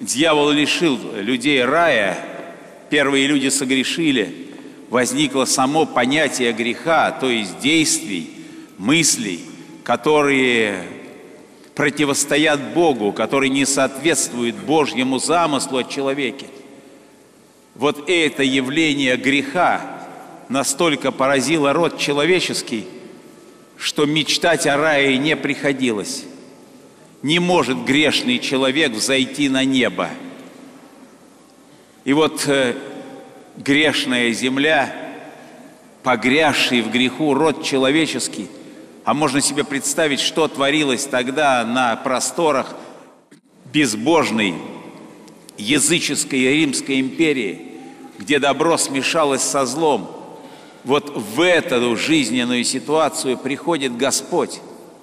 дьявол лишил людей рая, первые люди согрешили, возникло само понятие греха, то есть действий, мыслей, которые противостоят Богу, которые не соответствуют Божьему замыслу о человеке. Вот это явление греха настолько поразило род человеческий, что мечтать о рае не приходилось. Не может грешный человек взойти на небо. И вот грешная земля, погрязший в греху род человеческий, а можно себе представить, что творилось тогда на просторах безбожной языческой и Римской империи, где добро смешалось со злом. Вот в эту жизненную ситуацию приходит Господь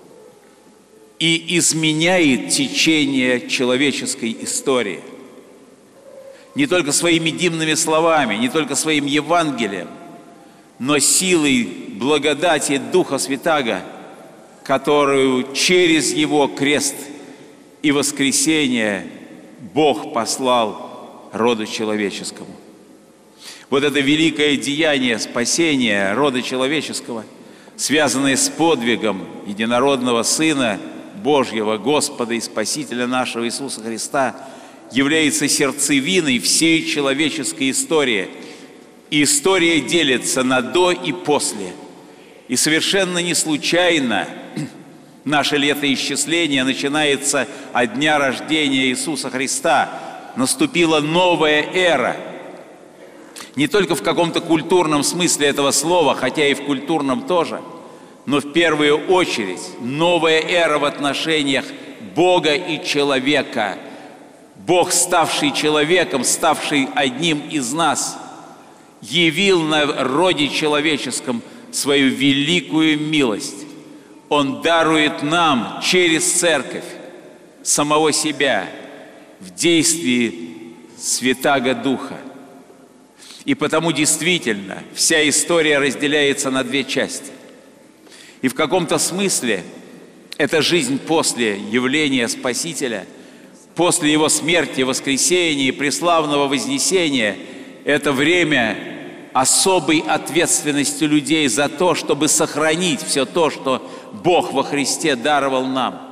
и изменяет течение человеческой истории. Не только своими дивными словами, не только своим Евангелием, но силой благодати Духа Святаго, которую через Его крест и воскресение Бог послал роду человеческому. Вот это великое деяние спасения рода человеческого, связанное с подвигом единородного Сына Божьего, Господа и Спасителя нашего Иисуса Христа, является сердцевиной всей человеческой истории. И история делится на «до» и «после». И совершенно не случайно наше летоисчисление начинается от дня рождения Иисуса Христа. Наступила новая эра. Не только в каком-то культурном смысле этого слова, хотя и в культурном тоже, но в первую очередь новая эра в отношениях Бога и человека. Бог, ставший человеком, ставший одним из нас, явил на роде человеческом свою великую милость. Он дарует нам через Церковь самого себя в действии Святаго Духа. И потому действительно вся история разделяется на две части. И в каком-то смысле эта жизнь после явления Спасителя, после Его смерти, воскресения и преславного вознесения, это время особой ответственности людей за то, чтобы сохранить все то, что Бог во Христе даровал нам.